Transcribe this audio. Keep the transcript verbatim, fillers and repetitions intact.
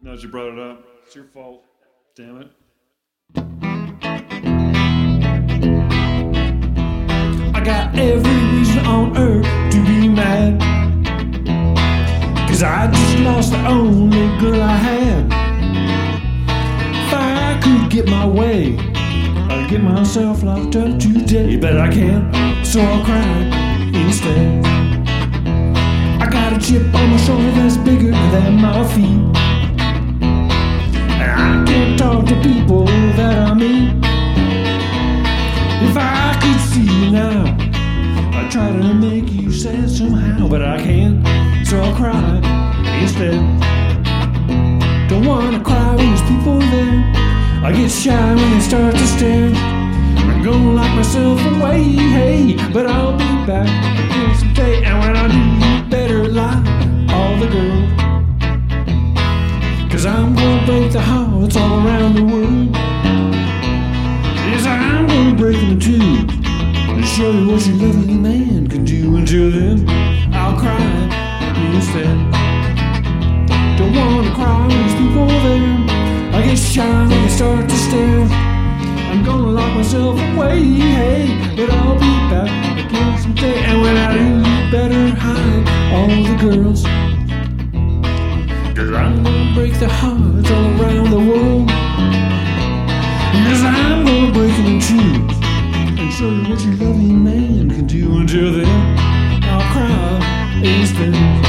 Now that you brought it up, it's your fault. Damn it. I got every reason on earth to be mad, 'cause I just lost the only girl I had. If I could get my way, I'd get myself locked up today, but I can't, so I'll cry instead. I got a chip on my shoulder that's bigger than my feet, and I can't talk to people that I meet. If I could see you now, I'd try to make you sad somehow, but I can't, so I'll cry instead. Don't wanna cry when there's people there. I get shy when they start to stare. I'm gonna lock myself away, hey, but I'll be back again someday. And when I do, you better lie, all the girls, 'cause I'm gonna break the hearts all around the world. Yes, I'm gonna break them too, and show you what your loving man can do. Until then, I'll cry instead. Don't wanna cry when there's people there. I get shy when they start to stare. I'm gonna lock myself away, hey, but I'll be back again someday. And when I do, you better hide all the girls, 'cause I'm gonna break the hearts all around the world. Yes, I'm gonna break them in two, and show you what your loving man can do. Until then, I'll cry instead.